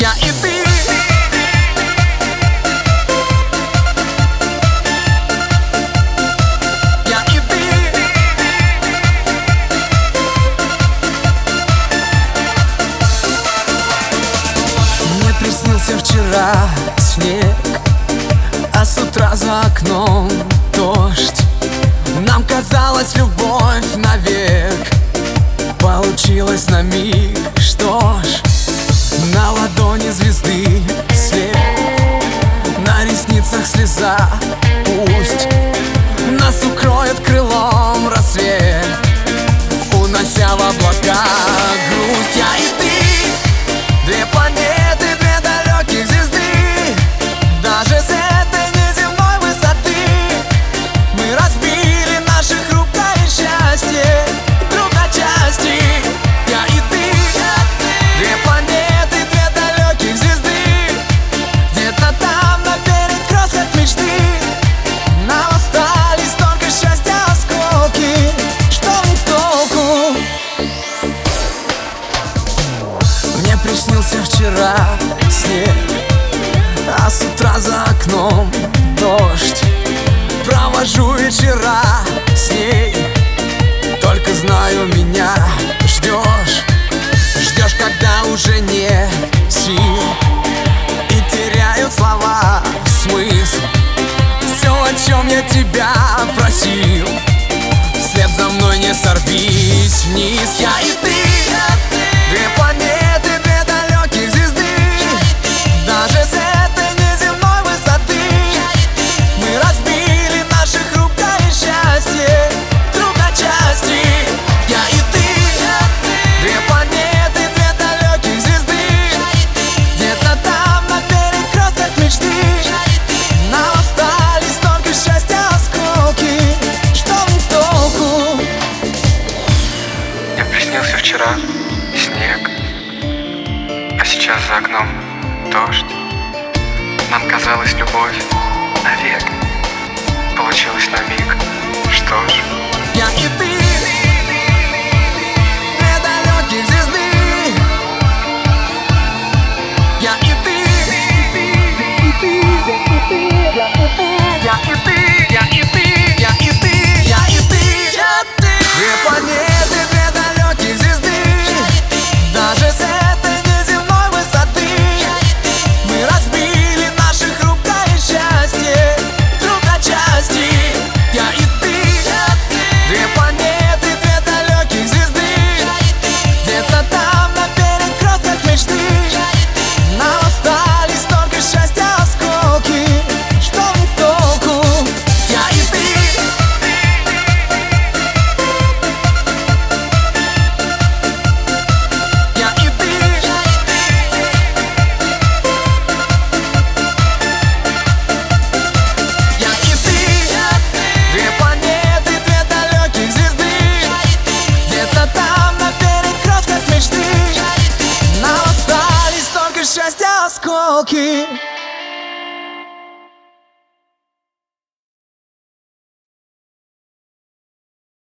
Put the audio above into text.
Я и ты. Я и ты. Мне приснился вчера снег, а с утра за окном дождь. Нам казалось, любовь навек, получилось на миг. Что ж, на ладони звезды след, на ресницах слеза. Пусть нас укроет крылом рассвет, унося в облака грусть. Я и ты, две планеты, две далеких звезды. Даже с этой неземной высоты мы разбили наше хрупкое счастье друг на части. Я и ты, две планеты, две далеких звезды. Где-то там на перекрестках мечты нам остались только счастья осколки. Что мне толку? Мне приснился вчера снег, а с утра за окном дождь. Провожу вечера с ней, только знаю, меня ждешь. Ждешь, когда уже нет сил и теряют слова смысл. Все, о чем я тебя просил, вслед за мной не сорвись вниз. Я и ты, две планеты, две далеких звезды. Даже с этой неземной высоты мы разбили наше хрупкое счастье друг на части. Я и ты, две планеты, две далеких звезды. Где-то там на перекрестках мечты нам остались только счастья осколки. Что мне толку? Мне приснился вчера снег, а сейчас за окном дождь. Нам казалось, любовь навек, получилось на миг. Что ж, Я и ты, две далеких звезды. Я и ты, я и ты, я и ты, я и ты, я и ты. Две планеты, две далеких звезды. Даже с этой неземной высоты мы разбили наше хрупкое счастье друг на части. Я и ты, две планеты, две далеких звезды. Где-то там на перекрестках мечты нам остались только счастья осколки. Что мне толку? Я и ты. Я и ты. Я и ты, две планеты, две далеких звезды. Где-то там на перекрестках мечты нам остались только счастья осколки.